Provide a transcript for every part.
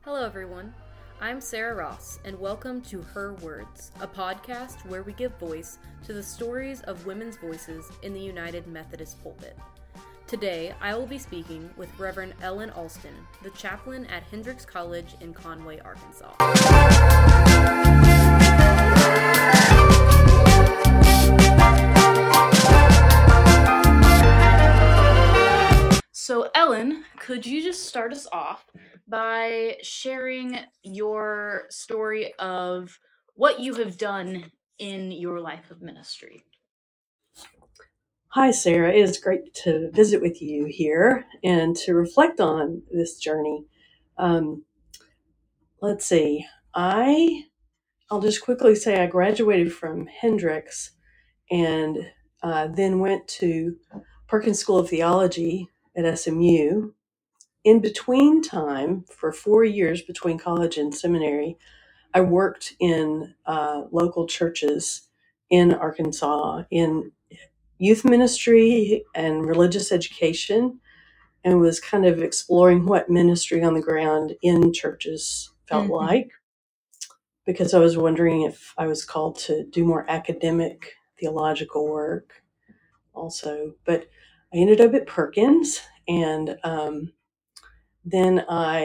Hello, everyone. I'm Sarah Ross, and welcome to Her Words, a podcast where we give voice to the stories of women's voices in the United Methodist pulpit. Today, I will be speaking with Reverend Ellen Alston, the chaplain at Hendrix College in Conway, Arkansas. So, Ellen, could you just start us off by sharing your story of what you have done in your life of ministry? Hi, Sarah. It is great to visit with you here and to reflect on this journey. Let's see. I'll just quickly say I graduated from Hendrix and then went to Perkins School of Theology at SMU. In between time, for 4 years between college and seminary, I worked in local churches in Arkansas in youth ministry and religious education, and was kind of exploring what ministry on the ground in churches felt like, because I was wondering if I was called to do more academic theological work also. But I ended up at Perkins, and then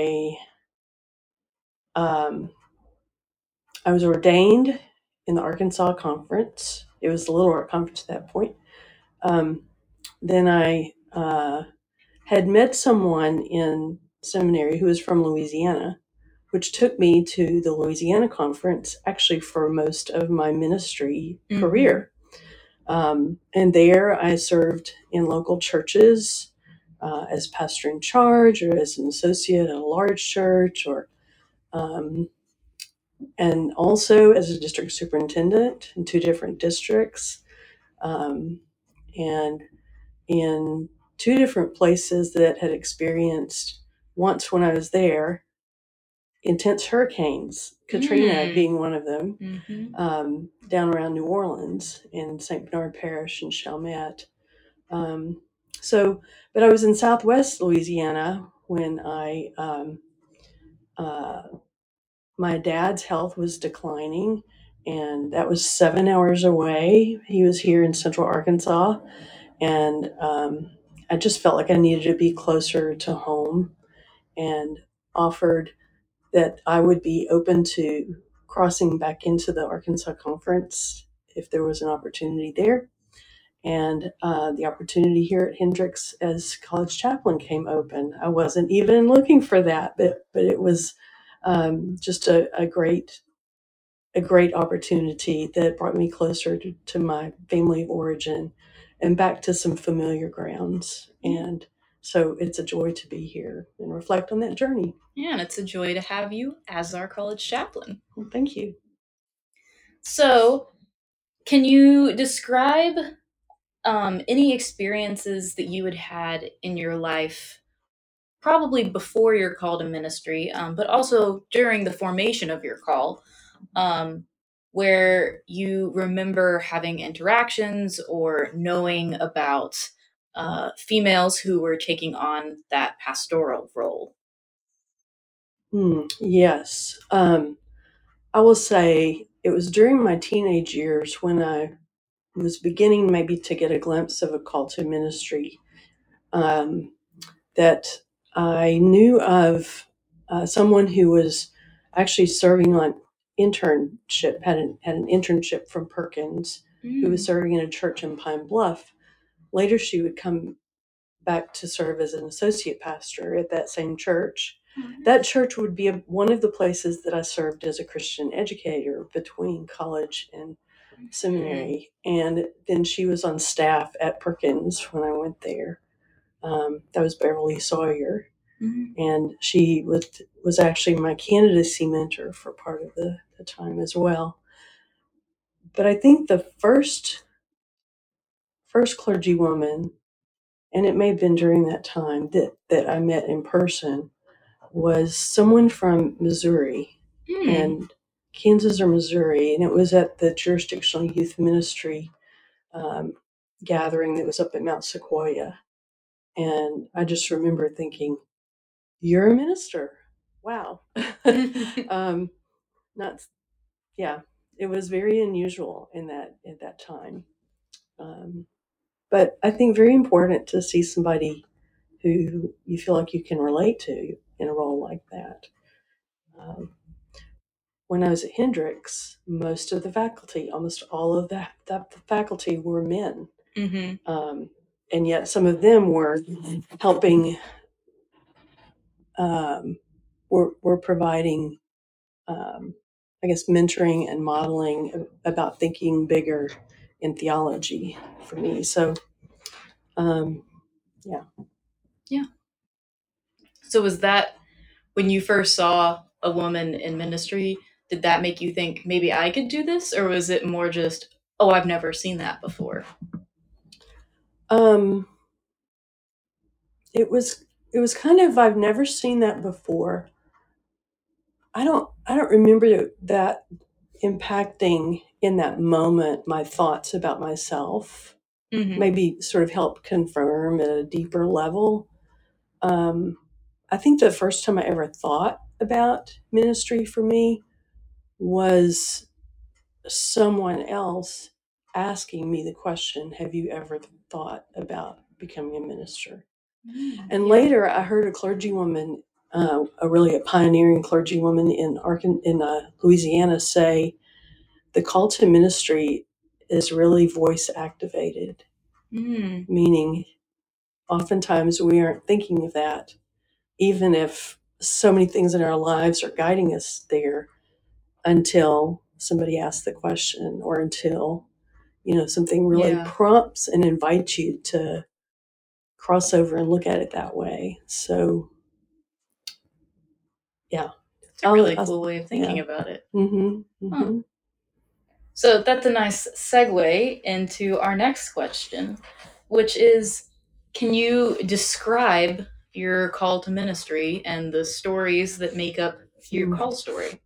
um, I was ordained in the Arkansas Conference. It was the Little Rock Conference at that point. Then I had met someone in seminary who was from Louisiana, which took me to the Louisiana Conference actually for most of my ministry career. And there I served in local churches as pastor in charge or as an associate at a large church, or and also as a district superintendent in 2 different districts, and in 2 different places that had experienced, once when I was there, intense hurricanes, Katrina being one of them, down around New Orleans in St. Bernard Parish and Chalmette. But I was in Southwest Louisiana when my dad's health was declining, and that was 7 hours away. He was here in Central Arkansas, and I just felt like I needed to be closer to home, and offered that I would be open to crossing back into the Arkansas Conference if there was an opportunity there. And the opportunity here at Hendrix as college chaplain came open. I wasn't even looking for that, but it was just a great opportunity that brought me closer to my family of origin and back to some familiar grounds. And so it's a joy to be here and reflect on that journey. Yeah, and it's a joy to have you as our college chaplain. Well, thank you. So, can you describe any experiences that you had in your life, probably before your call to ministry, but also during the formation of your call, where you remember having interactions or knowing about females who were taking on that pastoral role? Yes. I will say it was during my teenage years when I was beginning maybe to get a glimpse of a call to ministry, that I knew of someone who was actually serving on internship, had an internship from Perkins, who was serving in a church in Pine Bluff. Later, she would come back to serve as an associate pastor at that same church. That church would be one of the places that I served as a Christian educator between college and seminary. And then she was on staff at Perkins when I went there. That was Beverly Sawyer. And she was actually my candidacy mentor for part of the time as well. But I think the first clergy woman, and it may have been during that time that I met in person, was someone from Missouri, and Kansas or Missouri, and it was at the jurisdictional youth ministry gathering that was up at Mount Sequoia. And I just remember thinking, "You're a minister. wow. Not, yeah, it was very unusual at that time. But I think very important to see somebody who you feel like you can relate to in a role like that. Um, when I was at Hendrix, most of the faculty, almost all of the faculty were men. And yet some of them were helping, were providing, I guess, mentoring and modeling about thinking bigger in theology for me. So, yeah. Yeah. So was that when you first saw a woman in ministry, did that make you think maybe I could do this? Or was it more just, oh, I've never seen that before? It was kind of, I've never seen that before. I don't remember that impacting in that moment my thoughts about myself. Maybe sort of help confirm at a deeper level. I think the first time I ever thought about ministry for me was someone else asking me the question, have you ever thought about becoming a minister? And later I heard a clergywoman, a pioneering clergywoman in Louisiana, say the call to ministry is really voice activated, meaning oftentimes we aren't thinking of that, even if so many things in our lives are guiding us there, until somebody asks the question, or until something really prompts and invites you to cross over and look at it that way. So yeah, it's a really cool way of thinking about it. So that's a nice segue into our next question, which is, can you describe your call to ministry and the stories that make up your call story?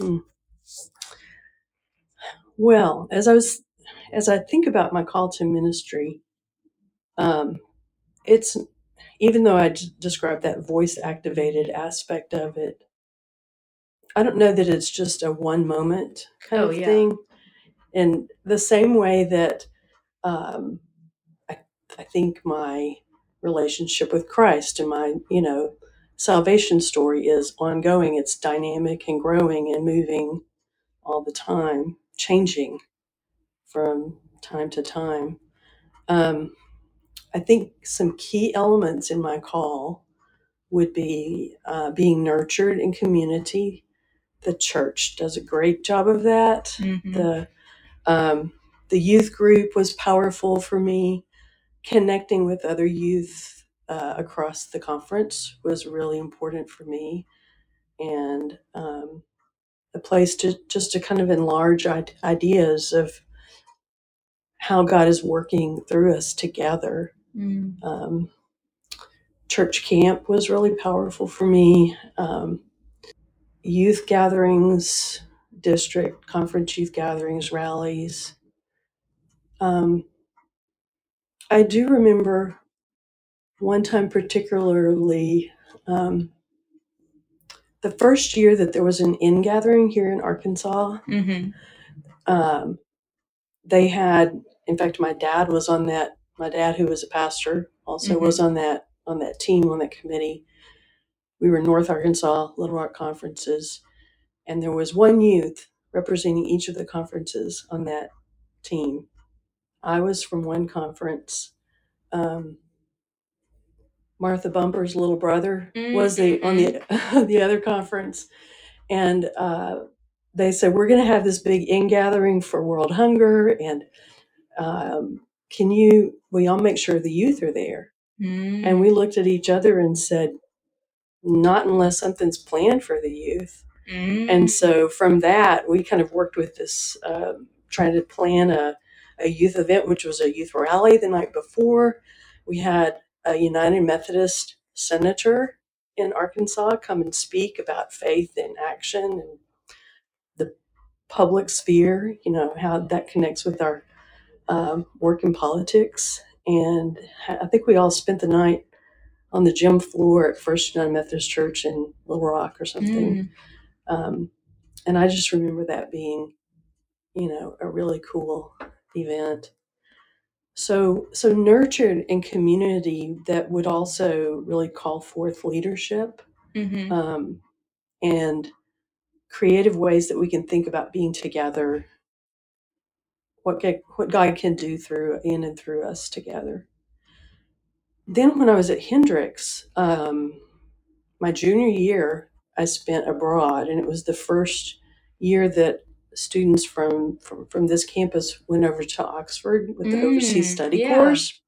Well, as I think about my call to ministry, it's, even though I described that voice activated aspect of it, I don't know that it's just a one moment kind of thing. In the same way that I think my relationship with Christ and my, salvation story is ongoing. It's dynamic and growing and moving all the time, changing from time to time. I think some key elements in my call would be being nurtured in community. The church does a great job of that. The youth group was powerful for me. Connecting with other youth across the conference was really important for me, and a place to kind of enlarge ideas of how God is working through us together. Church camp was really powerful for me. Youth gatherings, district conference youth gatherings, rallies. I do remember one time particularly, the first year that there was an in-gathering here in Arkansas. They had, in fact, my dad was on that. My dad, who was a pastor, also was on that team, on that committee. We were North Arkansas, Little Rock conferences, and there was one youth representing each of the conferences on that team. I was from one conference. Martha Bumper's little brother was on the other conference, and they said, we're going to have this big in-gathering for World Hunger, and will y'all make sure the youth are there? And we looked at each other and said, not unless something's planned for the youth. And so from that, we kind of worked with this, trying to plan a youth event, which was a youth rally the night before. We had a United Methodist senator in Arkansas come and speak about faith in action and the public sphere, how that connects with our work in politics. And I think we all spent the night on the gym floor at First United Methodist Church in Little Rock or something. And I just remember that being, a really cool event. So nurtured in community that would also really call forth leadership, and creative ways that we can think about being together, what God can do in and through us together. Then when I was at Hendrix, my junior year, I spent abroad, and it was the first year that students from this campus went over to Oxford with the overseas study course.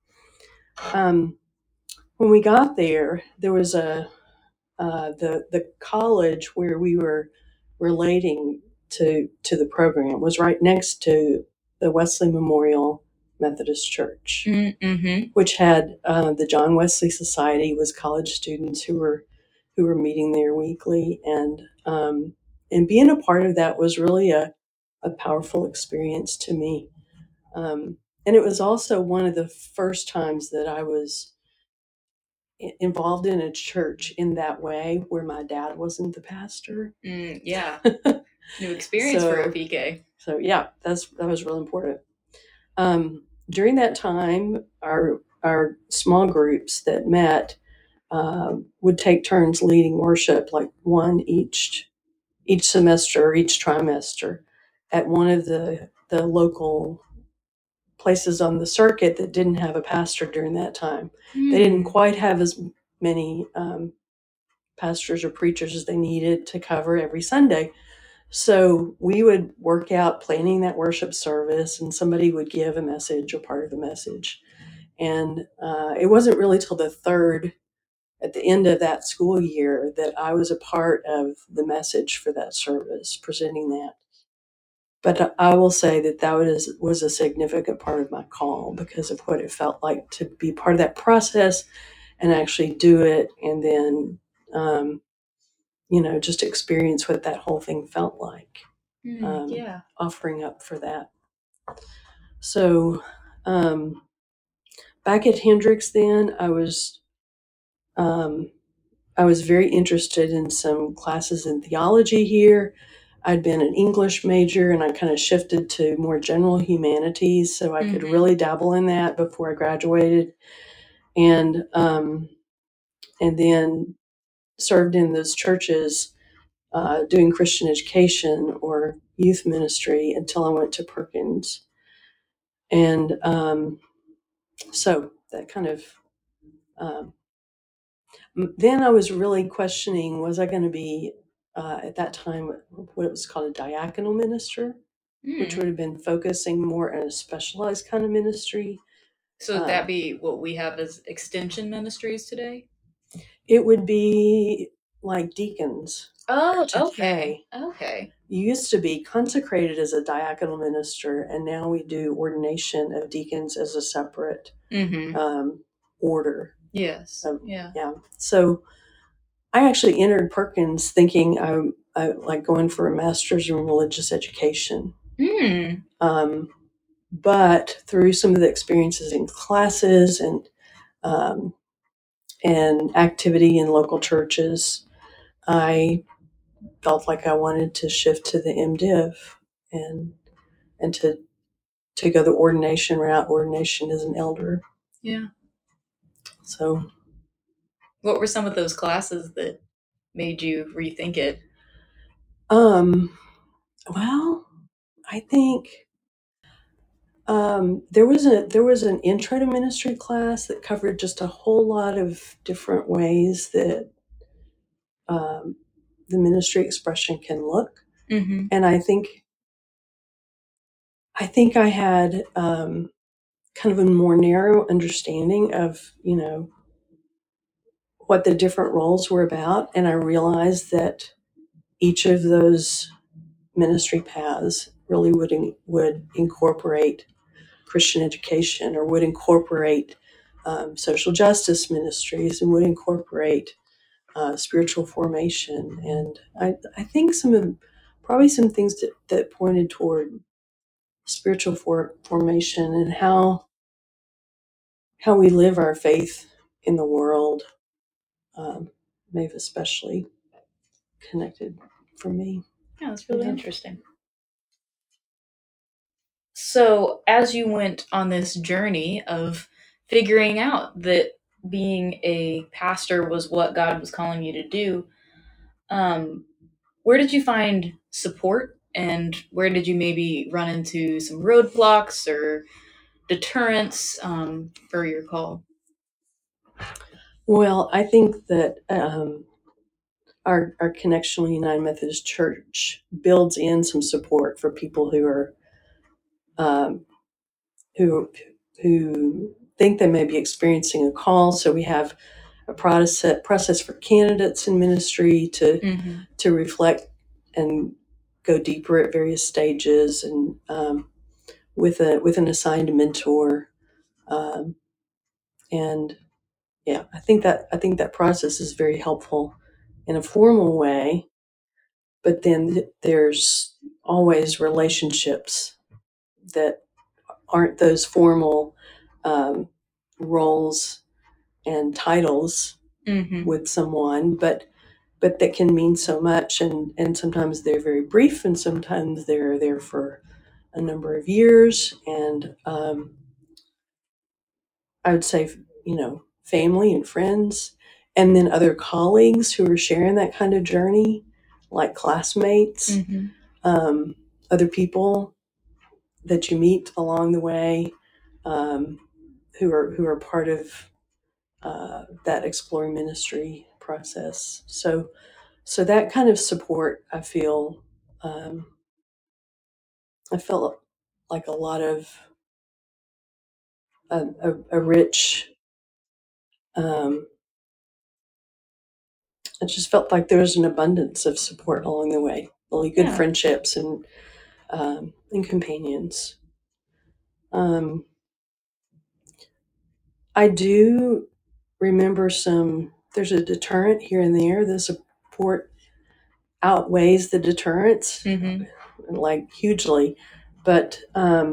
When we got there, there was the college where we were relating to the program was right next to the Wesley Memorial Methodist Church, which had the John Wesley Society was college students who were meeting there weekly, and being a part of that was really a powerful experience to me. And it was also one of the first times that I was involved in a church in that way, where my dad wasn't the pastor. Yeah, new experience for OPK. So yeah, that was really important. During that time, our small groups that met would take turns leading worship, like one each semester or each trimester, at one of the local places on the circuit that didn't have a pastor during that time. They didn't quite have as many pastors or preachers as they needed to cover every Sunday. So we would work out planning that worship service, and somebody would give a message or part of the message. And it wasn't really till at the end of that school year, that I was a part of the message for that service, presenting that. But I will say that was a significant part of my call, because of what it felt like to be part of that process and actually do it, and then just experience what that whole thing felt like. Offering up for that. So back at Hendrix, then I was very interested in some classes in theology here. I'd been an English major, and I kind of shifted to more general humanities, so I could really dabble in that before I graduated, and then served in those churches doing Christian education or youth ministry until I went to Perkins. And so that kind of then I was really questioning, was I going to be at that time what was called a diaconal minister, which would have been focusing more on a specialized kind of ministry. So would that be what we have as extension ministries today? It would be like deacons. Oh, today. Okay. You used to be consecrated as a diaconal minister, and now we do ordination of deacons as a separate order. Yes. Yeah. So I actually entered Perkins thinking I like going for a master's in religious education. But through some of the experiences in classes and activity in local churches, I felt like I wanted to shift to the MDiv and to go the ordination route, ordination as an elder. Yeah. So what were some of those classes that made you rethink it? Well, I think there was an intro to ministry class that covered just a whole lot of different ways that the ministry expression can look. And I think I had kind of a more narrow understanding of what the different roles were about, and I realized that each of those ministry paths really would incorporate Christian education, or would incorporate social justice ministries, and would incorporate spiritual formation. And I think probably some things that pointed toward spiritual formation and how we live our faith in the world. may have especially connected for me. Yeah, that's really interesting. So, as you went on this journey of figuring out that being a pastor was what God was calling you to do, where did you find support, and where did you maybe run into some roadblocks or deterrents for your call? Well, I think that our Connectional United Methodist Church builds in some support for people who are um, who think they may be experiencing a call. So we have a process for candidates in ministry to reflect and go deeper at various stages, and with an assigned mentor, um, and yeah, I think that process is very helpful in a formal way. But then there's always relationships that aren't those formal um, roles and titles with someone, but that can mean so much, and sometimes they're very brief, and sometimes they're there for a number of years, and I would say, family and friends, and then other colleagues who are sharing that kind of journey, like classmates, um, other people that you meet along the way, um, who are part of that exploring ministry process. So that kind of support, um, I felt like a lot of a rich. I just felt like there was an abundance of support along the way, really good friendships and companions. I do remember there's a deterrent here and there. The support outweighs the deterrents, like hugely. But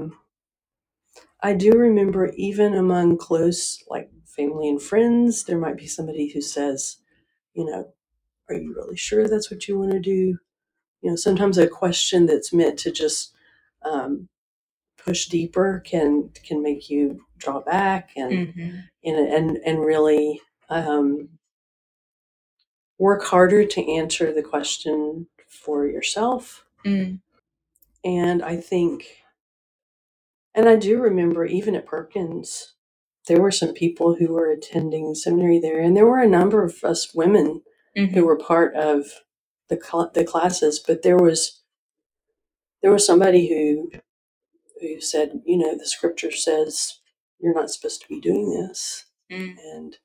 I do remember, even among close, like family and friends, there might be somebody who says, are you really sure that's what you want to do? Sometimes a question that's meant to just um, push deeper can make you draw back and really work harder to answer the question for yourself. And I do remember, even at Perkins, there were some people who were attending seminary there, and there were a number of us women who were part of the classes. But there was somebody who said, the scripture says you're not supposed to be doing this, and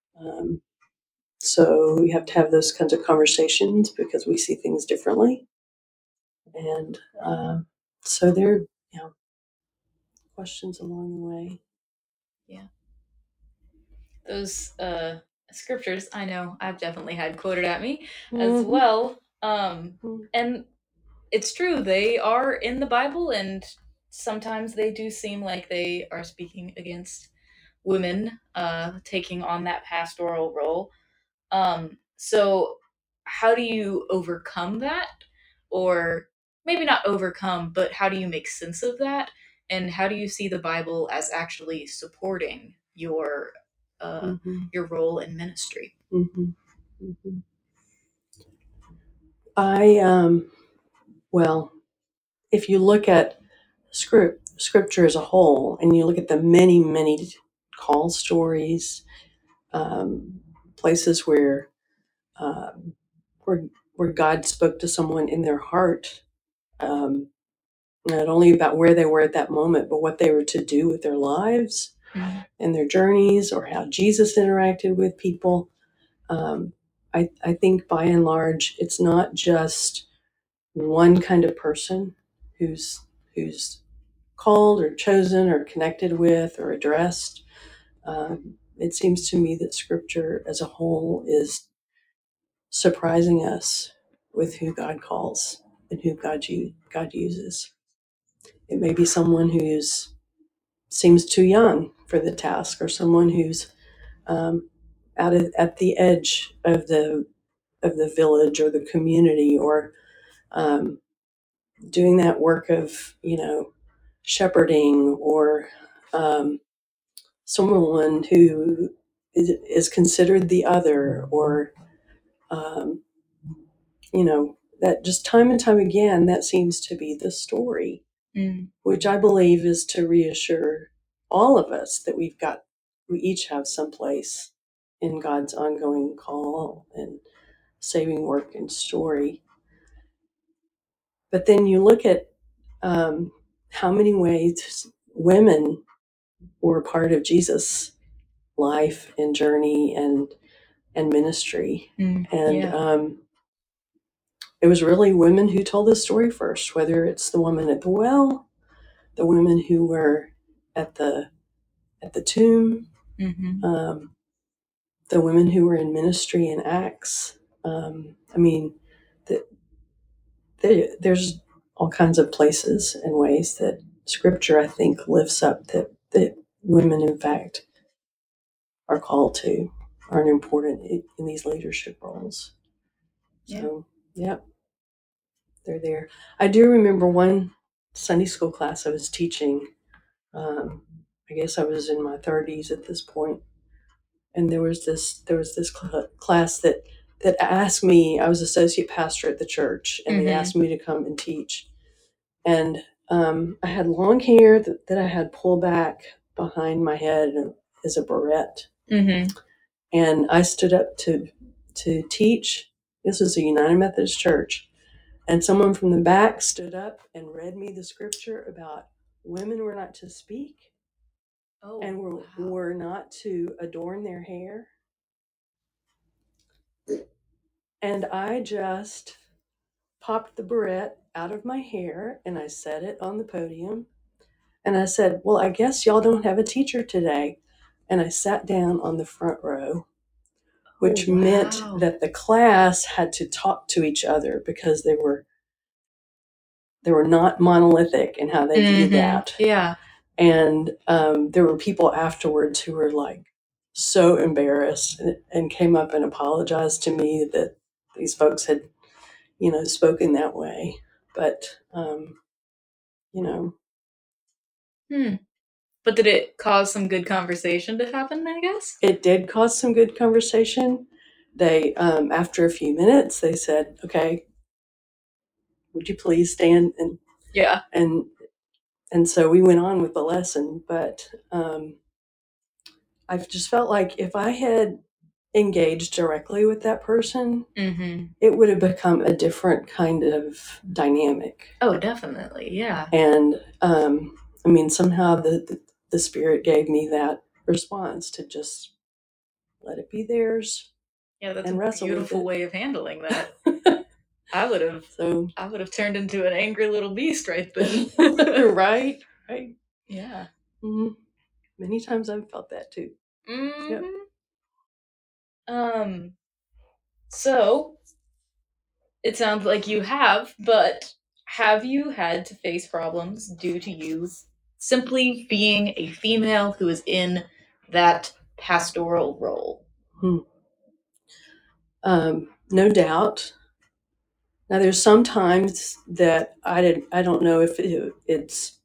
so we have to have those kinds of conversations because we see things differently. And so there are questions along the way. Yeah. Those scriptures, I know I've definitely had quoted at me as well. And it's true, they are in the Bible, and sometimes they do seem like they are speaking against women taking on that pastoral role. So how do you overcome that? Or maybe not overcome, but how do you make sense of that? And how do you see the Bible as actually supporting your role in ministry? Well, if you look at scripture as a whole, and you look at the many, many call stories, places where God spoke to someone in their heart, not only about where they were at that moment, but what they were to do with their lives and their journeys, or how Jesus interacted with people. I think by and large, it's not just one kind of person who's called or chosen or connected with or addressed. It seems to me that Scripture as a whole is surprising us with who God calls and who God uses. It may be someone who's seems too young for the task, or someone who's at the edge of the village or the community, or doing that work of, shepherding, or someone who is considered the other, or um, that just time and time again, that seems to be the story, which I believe is to reassure all of us that we each have some place in God's ongoing call and saving work and story. But then you look at how many ways women were part of Jesus' life and journey and ministry. And it was really women who told the story first, whether it's the woman at the well, the women who were at the tomb, the women who were in ministry in Acts. I mean, there's all kinds of places and ways that Scripture, I think, lifts up that women, in fact, are called to, are important in these leadership roles. So, yeah, they're there. I do remember one Sunday school class I was teaching. I guess I was in my 30s at this point, and there was this class that asked me. I was associate pastor at the church, and they asked me to come and teach. And I had long hair that I had pulled back behind my head as a barrette. And I stood up to teach. This was a United Methodist Church. And someone from the back stood up and read me the scripture about women were not to speak, and were not to adorn their hair. And I just popped the barrette out of my hair and I set it on the podium. And I said, well, I guess y'all don't have a teacher today. And I sat down on the front row, which meant that the class had to talk to each other because they were not monolithic in how they viewed that. Yeah. And there were people afterwards who were like so embarrassed and came up and apologized to me that these folks had, spoken that way. But, But did it cause some good conversation to happen, I guess? It did cause some good conversation. They, after a few minutes, they said, okay, would you please stand? And yeah. And so we went on with the lesson. But I've just felt like if I had engaged directly with that person, it would have become a different kind of dynamic. Oh, definitely. Yeah. And somehow the Spirit gave me that response to just let it be theirs. Yeah, that's a beautiful way of handling that. I would have turned into an angry little beast right then. Right. Yeah. Mm-hmm. Many times I've felt that too. Yep. So it sounds like you have, but have you had to face problems due to you simply being a female who is in that pastoral role? No doubt. Now, there's some times that I don't know if it's.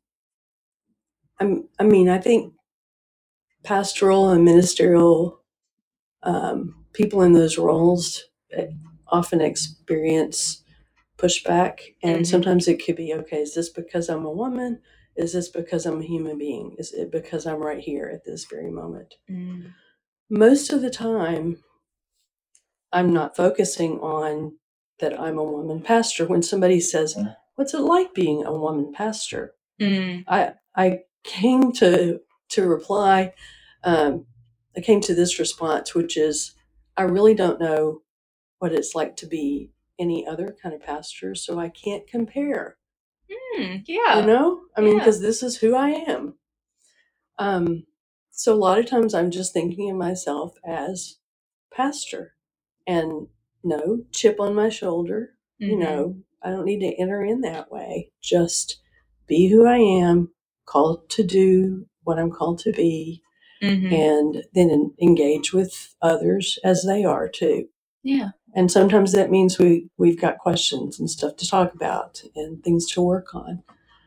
I think pastoral and ministerial people in those roles often experience pushback, and sometimes it could be, okay, is this because I'm a woman? Is this because I'm a human being? Is it because I'm right here at this very moment? Most of the time, I'm not focusing on that I'm a woman pastor. When somebody says, what's it like being a woman pastor? I came to reply, I came to this response, which is, I really don't know what it's like to be any other kind of pastor, so I can't compare. Yeah. Because this is who I am. So a lot of times I'm just thinking of myself as pastor, and no chip on my shoulder. I don't need to enter in that way. Just be who I am, called to do what I'm called to be, and then engage with others as they are too. Yeah. And sometimes that means we've got questions and stuff to talk about and things to work on.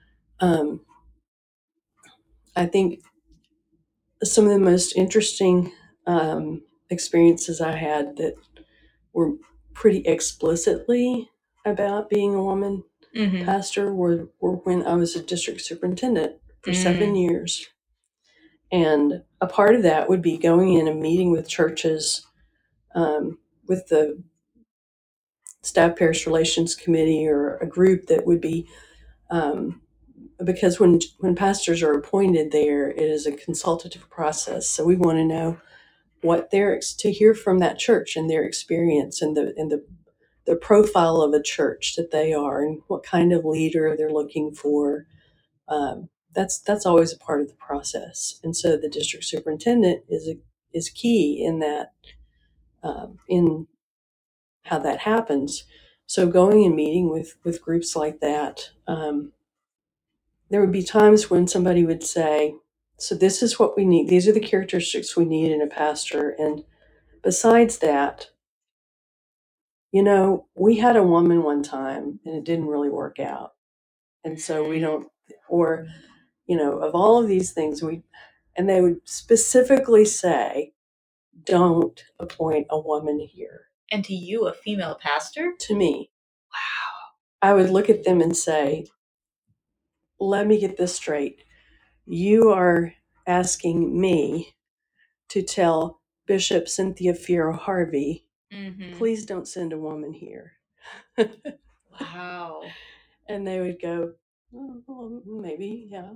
I think some of the most interesting experiences I had that were pretty explicitly about being a woman pastor were when I was a district superintendent for 7 years. And a part of that would be going in and meeting with churches, with the staff parish relations committee or a group that would be, because when pastors are appointed there, it is a consultative process. So we want to know what to hear from that church and their experience and the profile of a church that they are and what kind of leader they're looking for. That's always a part of the process. And so the district superintendent is key in that, in how that happens. So going and meeting with groups like that, there would be times when somebody would say, so this is what we need. These are the characteristics we need in a pastor. And besides that, we had a woman one time and it didn't really work out. And so we don't, or, of all of these things, and they would specifically say, don't appoint a woman here. And to you, a female pastor? To me. Wow. I would look at them and say, let me get this straight. You are asking me to tell Bishop Cynthia Fiero Harvey, please don't send a woman here. Wow. And they would go, well, maybe, yeah.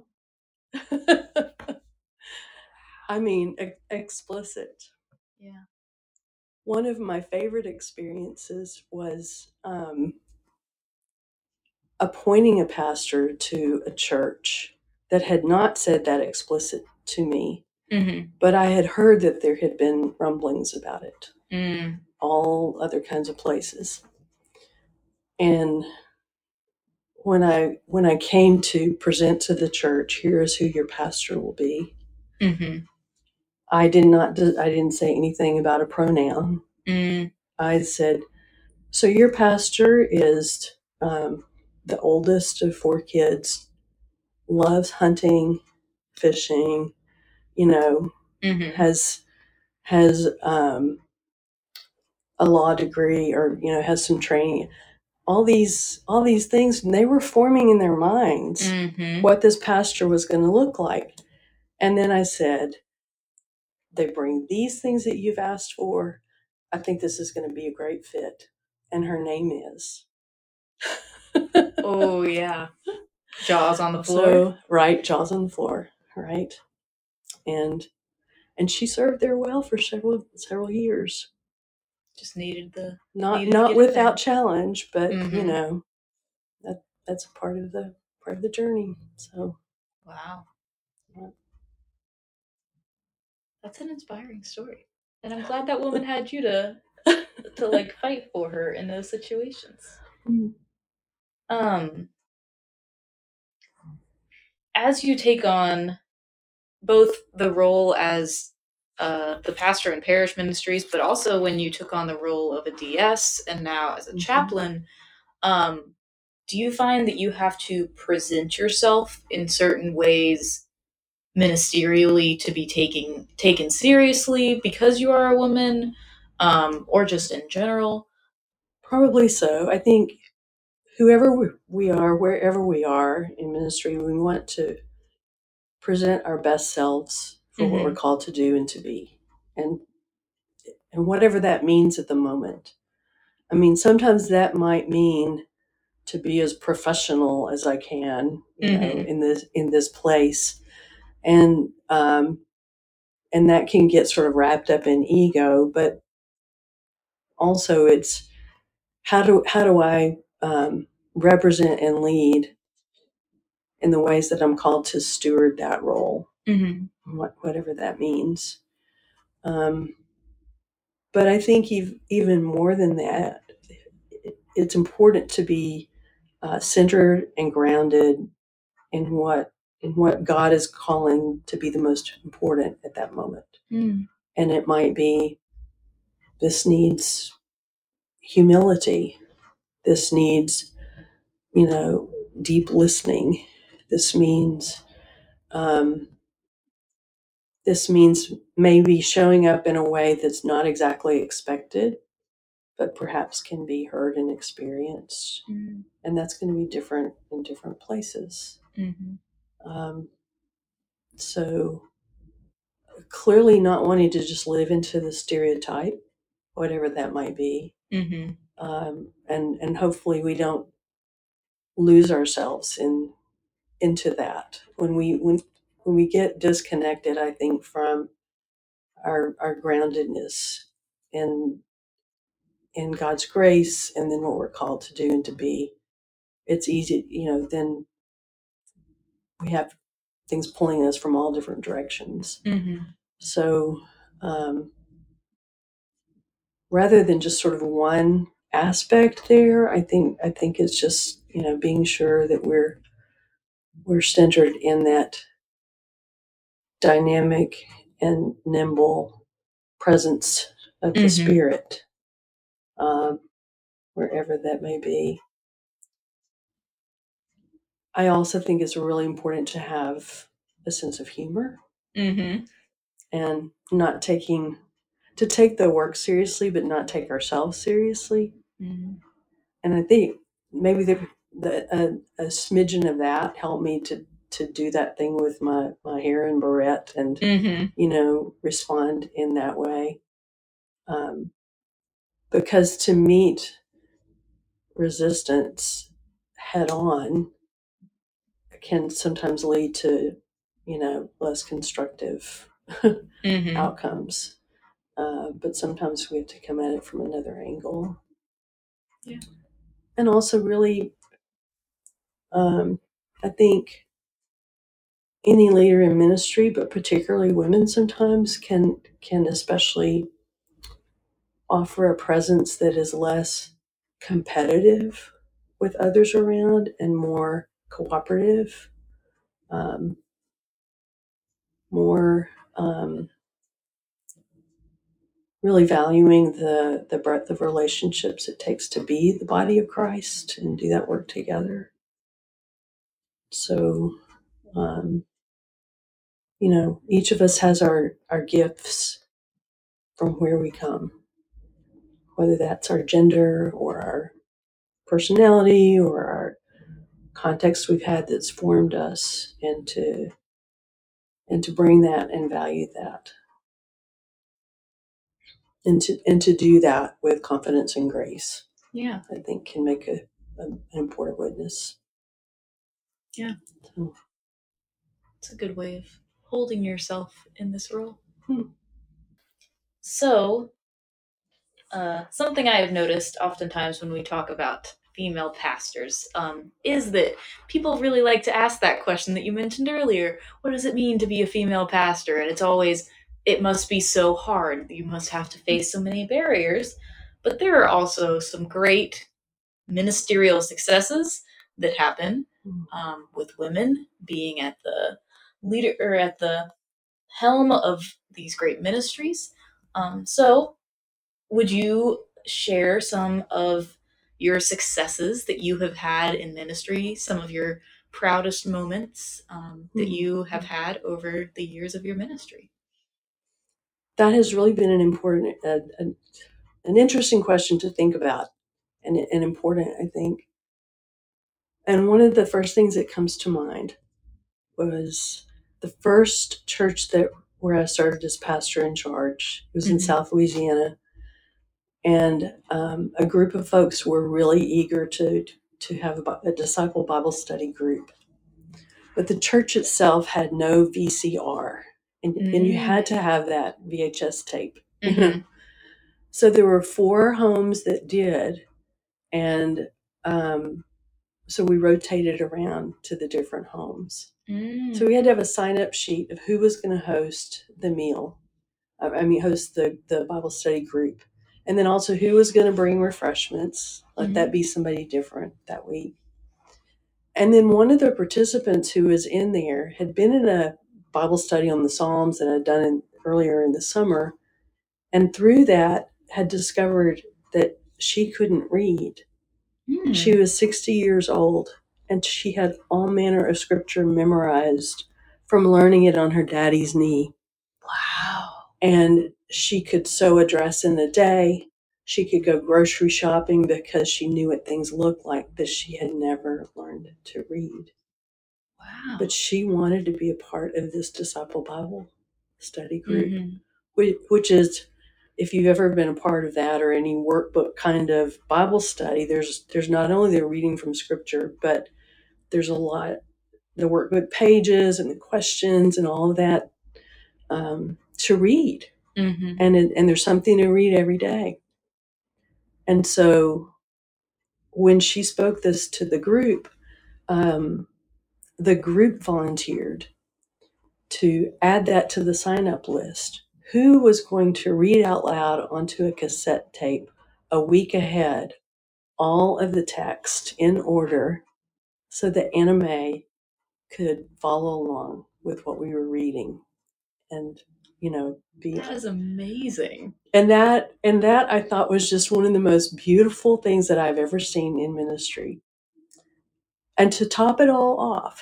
I mean, explicit. Yeah. One of my favorite experiences was appointing a pastor to a church that had not said that explicit to me, but I had heard that there had been rumblings about it, all other kinds of places. And when I came to present to the church, here's who your pastor will be. I didn't say anything about a pronoun. I said, so your pastor is the oldest of 4 kids, loves hunting, fishing, has a law degree, or has some training. All these things, and they were forming in their minds what this pastor was going to look like. And then I said, they bring these things that you've asked for. I think this is going to be a great fit. And her name is. Oh, yeah. Jaws on the floor. So, right, jaws on the floor, right? And she served there well for several years. Just needed not without challenge, but that's a part of the journey. So, wow. That's an inspiring story. And I'm glad that woman had you to like fight for her in those situations. As you take on both the role as the pastor in parish ministries, but also when you took on the role of a DS and now as a chaplain, do you find that you have to present yourself in certain ways ministerially to be taken seriously because you are a woman, or just in general? Probably so. I think whoever we are, wherever we are in ministry, we want to present our best selves for what we're called to do and to be, and whatever that means at the moment. I mean, sometimes that might mean to be as professional as I can, in this place, and that can get sort of wrapped up in ego. But also, it's how do I represent and lead in the ways that I'm called to steward that role, whatever that means. But I think even more than that, it's important to be centered and grounded in what what God is calling to be the most important at that moment. Mm. And it might be, this needs humility. This needs, deep listening. This means, maybe showing up in a way that's not exactly expected, but perhaps can be heard and experienced. Mm. And that's going to be different in different places. Mm-hmm. So clearly not wanting to just live into the stereotype, whatever that might be. Mm-hmm. And hopefully we don't lose ourselves into that when we get disconnected, I think, from our groundedness in God's grace, and then what we're called to do and to be. It's easy, then we have things pulling us from all different directions. Mm-hmm. So rather than just sort of one aspect there, I think it's just, being sure that we're centered in that dynamic and nimble presence of the Mm-hmm. Spirit, wherever that may be. I also think it's really important to have a sense of humor. Mm-hmm. And to take the work seriously, but not take ourselves seriously. Mm-hmm. And I think maybe a smidgen of that helped me to do that thing with my hair and barrette and, Mm-hmm. Respond in that way. Because to meet resistance head on can sometimes lead to, less constructive Mm-hmm. outcomes. But sometimes we have to come at it from another angle. Yeah. And also, really, I think any leader in ministry, but particularly women, sometimes can especially offer a presence that is less competitive with others around and more cooperative, more really valuing the breadth of relationships it takes to be the body of Christ and do that work together. So, each of us has our gifts from where we come, whether that's our gender or our personality or our context we've had that's formed us, and to bring that and value that, and to do that with confidence and grace. Yeah. I think can make an important witness. Yeah. So, it's a good way of holding yourself in this role. Hmm. So, something I have noticed oftentimes when we talk about female pastors is that people really like to ask that question that you mentioned earlier. What does it mean to be a female pastor? And it's always, it must be so hard. You must have to face so many barriers. But there are also some great ministerial successes that happen with women being at the leader or at the helm of these great ministries. So, would you share some of your successes that you have had in ministry, some of your proudest moments that you have had over the years of your ministry? That has really been an important, an interesting question to think about, and important, I think. And one of the first things that comes to mind was the first church where I served as pastor in charge. It was in South Louisiana, and a group of folks were really eager to have a disciple Bible study group. But the church itself had no VCR, and you had to have that VHS tape. So there were 4 homes that did, and so we rotated around to the different homes. So we had to have a sign-up sheet of who was going to host the meal. Host the Bible study group. And then also who was going to bring refreshments. Let that be somebody different that week. And then one of the participants who was in there had been in a Bible study on the Psalms that I'd done earlier in the summer, and through that had discovered that she couldn't read. She was 60 years old, and she had all manner of scripture memorized from learning it on her daddy's knee. Wow. And she could sew a dress in a day. She could go grocery shopping because she knew what things looked like, but she had never learned to read. Wow. But she wanted to be a part of this Disciple Bible study group, Mhm. which is, if you've ever been a part of that or any workbook kind of Bible study, there's not only the reading from Scripture, but there's a lot, the workbook pages and the questions and all of that to read. Mhm. And there's something to read every day. And so when she spoke this to the group volunteered to add that to the sign-up list. Who was going to read out loud onto a cassette tape a week ahead all of the text in order so that Anna Mae could follow along with what we were reading and, be. That is amazing. And that I thought was just one of the most beautiful things that I've ever seen in ministry. And to top it all off,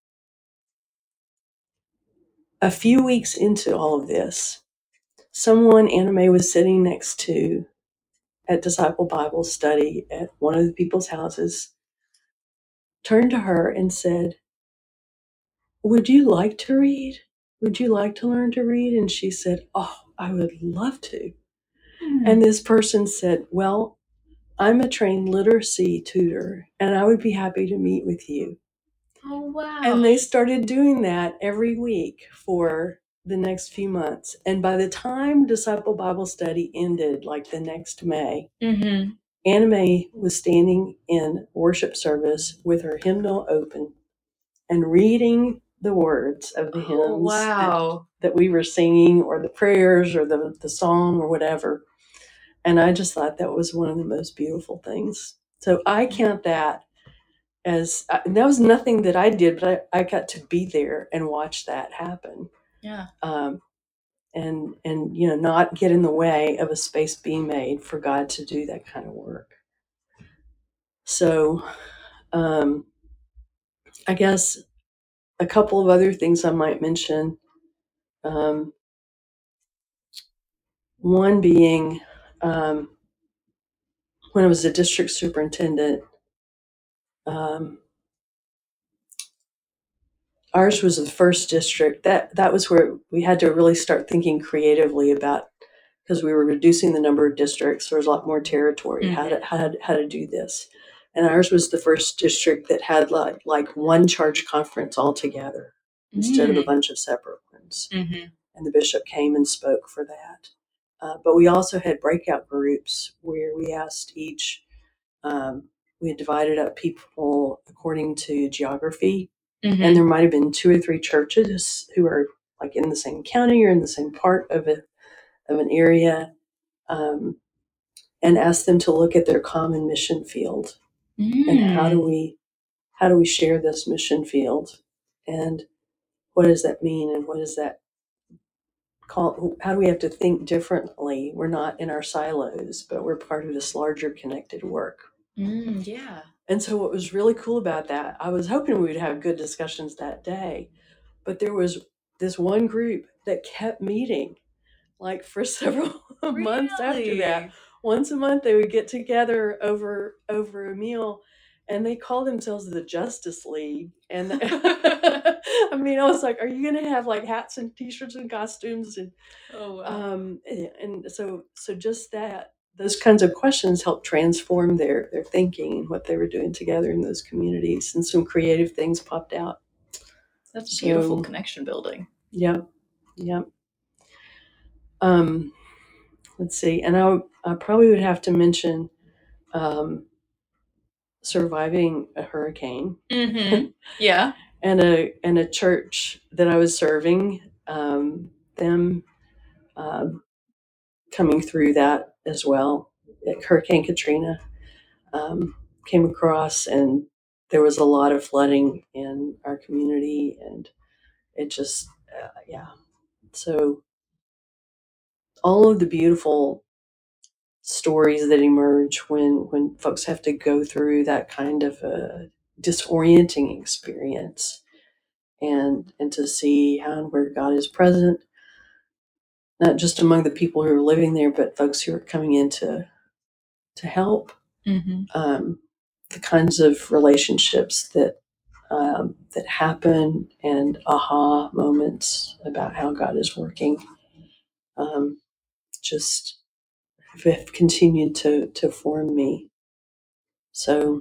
a few weeks into all of this, someone Anna Mae was sitting next to at Disciple Bible Study at one of the people's houses turned to her and said, "Would you like to read? Would you like to learn to read?" And she said, "Oh, I would love to." And this person said, "Well, I'm a trained literacy tutor and I would be happy to meet with you." Oh, wow. And they started doing that every week for the next few months. And by the time Disciple Bible Study ended, like the next May, Anna Mae was standing in worship service with her hymnal open and reading the words of the hymns wow. that we were singing, or the prayers, or the song, or whatever. And I just thought that was one of the most beautiful things. So I count that as, and that was nothing that I did, but I got to be there and watch that happen. Yeah. And not get in the way of a space being made for God to do that kind of work. So I guess a couple of other things I might mention. One being, when I was a district superintendent, ours was the first district. That was where we had to really start thinking creatively about, because we were reducing the number of districts. There was a lot more territory. How to do this. And ours was the first district that had like one charge conference altogether instead of a bunch of separate ones. And the bishop came and spoke for that. But we also had breakout groups where we asked each, we had divided up people according to geography. And there might have been 2 or 3 churches who are like in the same county or in the same part of an area, and asked them to look at their common mission field and how do we share this mission field, and what does that mean, and what does that call? How do we have to think differently? We're not in our silos, but we're part of this larger connected work. Yeah. And so what was really cool about that, I was hoping we would have good discussions that day, but there was this one group that kept meeting like for several months after that. Once a month they would get together over a meal, and they called themselves the Justice League. And I mean, I was like, are you going to have like hats and t-shirts and costumes? And and so just that, those kinds of questions helped transform their thinking and what they were doing together in those communities, and some creative things popped out. That's beautiful connection building. Yep. Let's see, and I probably would have to mention surviving a hurricane. Yeah. And a church that I was serving, them coming through that as well. Hurricane Katrina came across, and there was a lot of flooding in our community, and it just, yeah. So all of the beautiful stories that emerge when folks have to go through that kind of a disorienting experience, and to see how and where God is present, not just among the people who are living there, but folks who are coming in to help. The kinds of relationships that happen, and aha moments about how God is working, just have continued to form me. So,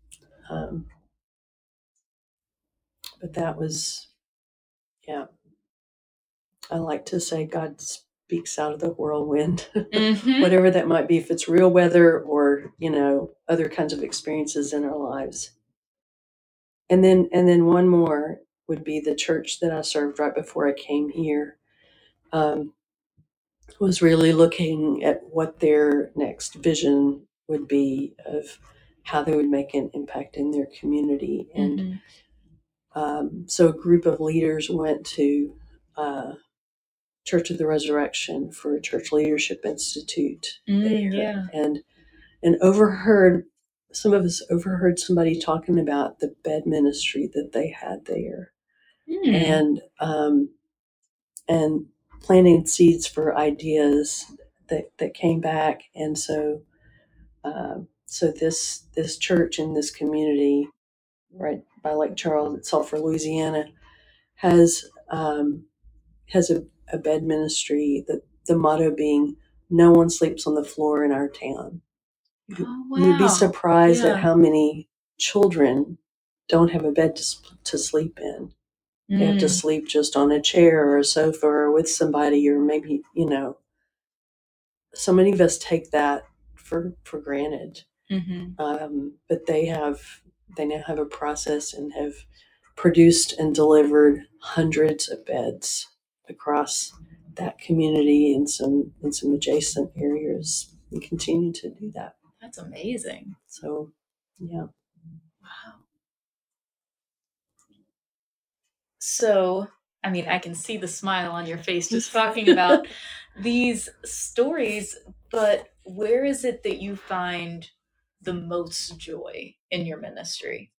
but that was, yeah, I like to say God speaks out of the whirlwind, whatever that might be, if it's real weather or, other kinds of experiences in our lives. And then one more would be the church that I served right before I came here. Was really looking at what their next vision would be of how they would make an impact in their community. And so a group of leaders went to Church of the Resurrection for a Church Leadership Institute there, and overheard, some of us overheard somebody talking about the bed ministry that they had there, and planting seeds for ideas that came back. And so this church in this community right by Lake Charles at Sulphur, Louisiana, has a bed ministry, that the motto being, "No one sleeps on the floor in our town." Oh, wow. You'd be surprised at how many children don't have a bed to sleep in. They have to sleep just on a chair or a sofa or with somebody, or maybe, so many of us take that for granted. But they now have a process and have produced and delivered hundreds of beds across that community and some adjacent areas, and continue to do that. That's amazing. So, yeah. Wow. So, I mean, I can see the smile on your face just talking about these stories, but where is it that you find the most joy in your ministry?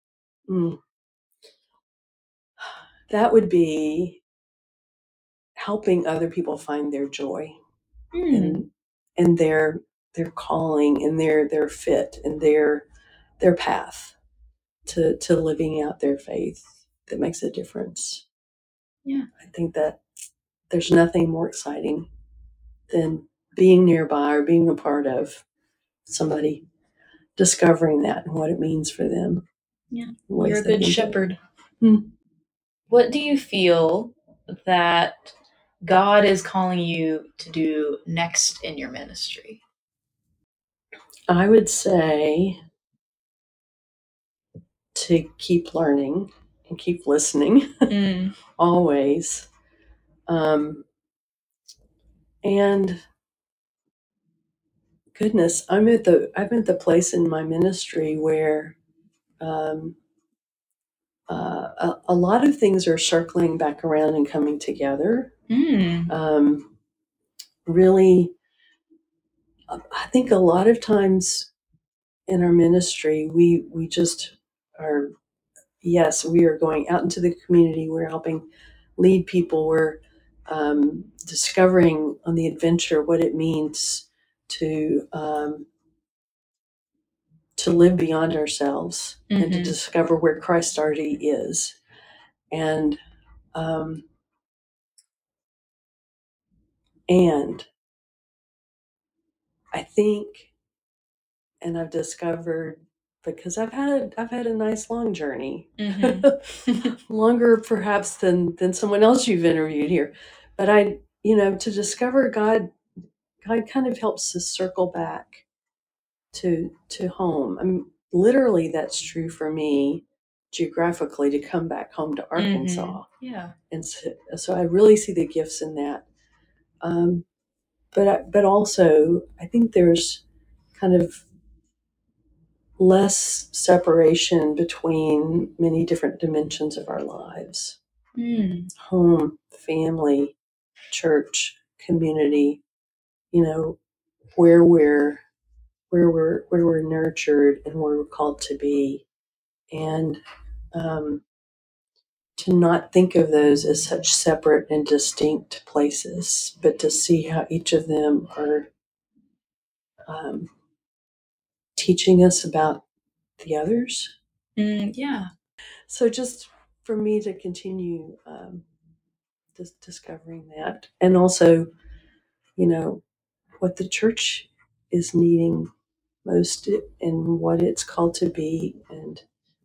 That would be helping other people find their joy and their calling and their fit and their path to living out their faith that makes a difference. Yeah. I think that there's nothing more exciting than being nearby or being a part of somebody discovering that and what it means for them. Yeah. You're a good shepherd. What do you feel that God is calling you to do next in your ministry? I would say to keep learning and keep listening always. And goodness, I'm at the place in my ministry where a lot of things are circling back around and coming together. Really, I think a lot of times in our ministry, we just are, yes, we are going out into the community. We're helping lead people. We're discovering on the adventure what it means to live beyond ourselves and to discover where Christ already is. And I think, and I've discovered, because I've had a nice long journey, longer perhaps than someone else you've interviewed here, but to discover God kind of helps us circle back to home. I mean, literally, that's true for me geographically, to come back home to Arkansas. Yeah. And so I really see the gifts in that. But also, I think there's kind of less separation between many different dimensions of our lives. Home, family, church, community, where we're nurtured and where we're called to be, and to not think of those as such separate and distinct places, but to see how each of them are teaching us about the others. Yeah. So just for me to continue discovering that, and also, what the church is needing most and what it's called to be, and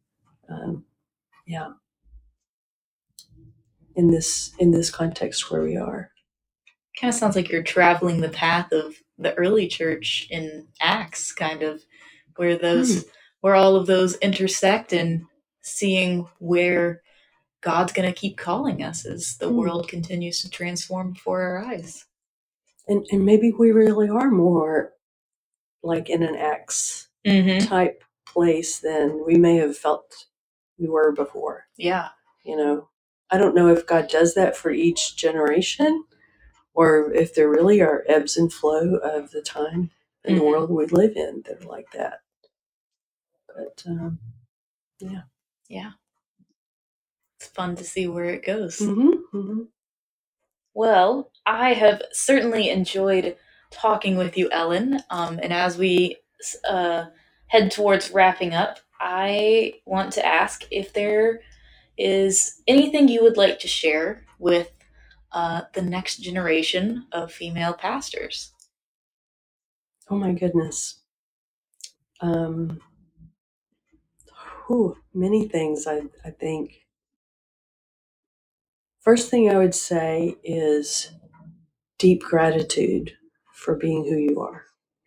in this context where we are. Kind of sounds like you're traveling the path of the early church in Acts, kind of, where all of those intersect, and seeing where God's going to keep calling us as the world continues to transform before our eyes. And maybe we really are more like in an Acts type place than we may have felt we were before. Yeah. I don't know if God does that for each generation, or if there really are ebbs and flow of the time in the world we live in that are like that. But yeah, it's fun to see where it goes. Mm-hmm. Well, I have certainly enjoyed talking with you, Ellen. And as we head towards wrapping up, I want to ask if there is anything you would like to share with the next generation of female pastors. Oh my goodness. Many things, I think. First thing I would say is deep gratitude for being who you are,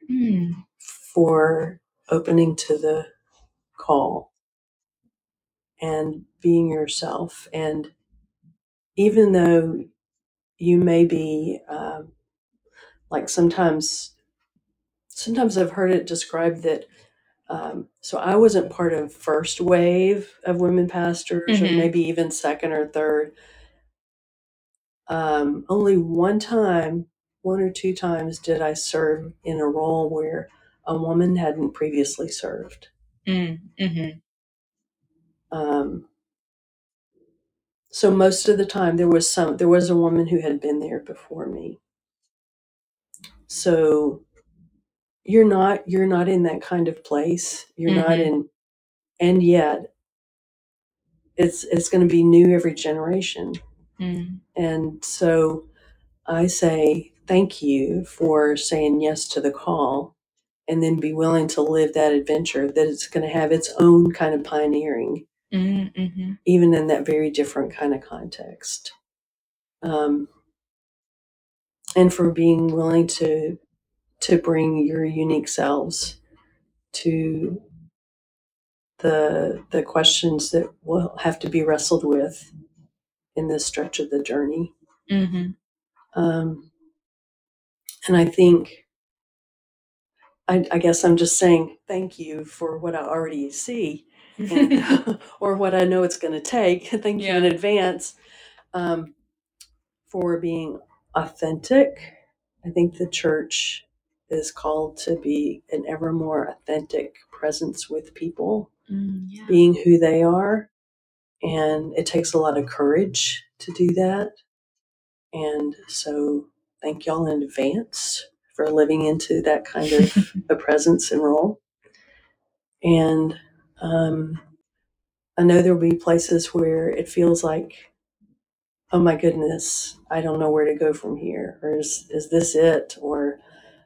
for opening to the call and being yourself. And even though you may be like sometimes I've heard it described that so I wasn't part of first wave of women pastors, or maybe even second or third. Only one or two times did I serve in a role where a woman hadn't previously served. So most of the time there was a woman who had been there before me. So you're not in that kind of place. You're not in, and yet it's going to be new every generation. And so I say thank you for saying yes to the call, and then be willing to live that adventure, that it's going to have its own kind of pioneering, even in that very different kind of context. And for being willing to bring your unique selves to the questions that will have to be wrestled with in this stretch of the journey. And I think, I guess I'm just saying thank you for what I already see, or what I know it's going to take. Thank you in advance for being authentic. I think the church is called to be an ever more authentic presence with people, being who they are. And it takes a lot of courage to do that. And so thank y'all in advance for living into that kind of a presence and role. And I know there'll be places where it feels like, oh my goodness, I don't know where to go from here, or is this it, or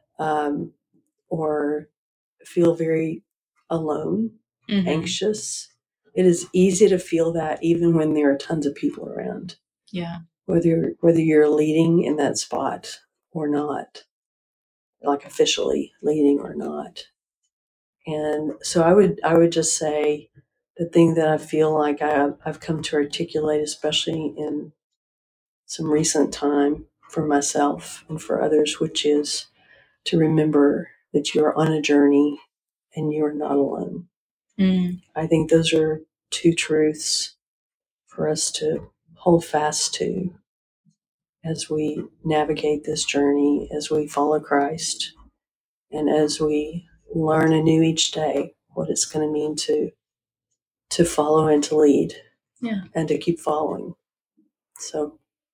feel very alone, anxious. It is easy to feel that even when there are tons of people around. Yeah. Whether you're leading in that spot or not, like officially leading or not. And so I would just say the thing that I feel like I've come to articulate, especially in some recent time for myself and for others, which is to remember that you're on a journey and you are not alone. Mm. I think those are two truths for us to hold fast to as we navigate this journey, as we follow Christ, and as we learn anew each day what it's going to mean to follow and to lead, Yeah. and to keep following. So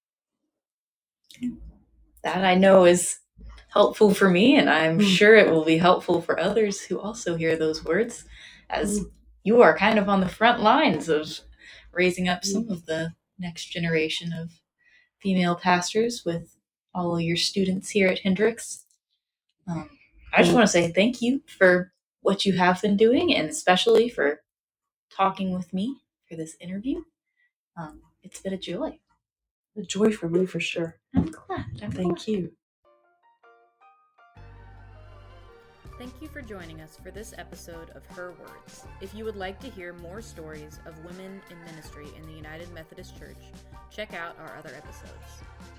that I know is helpful for me, and I'm sure it will be helpful for others who also hear those words, as you are kind of on the front lines of raising up some of the next generation of female pastors with all of your students here at Hendricks. I just want to say thank you for what you have been doing, and especially for talking with me for this interview. It's been a joy. a joy for me, for sure. I'm glad. Thank you. Thank you for joining us for this episode of Her Words. If you would like to hear more stories of women in ministry in the United Methodist Church, check out our other episodes.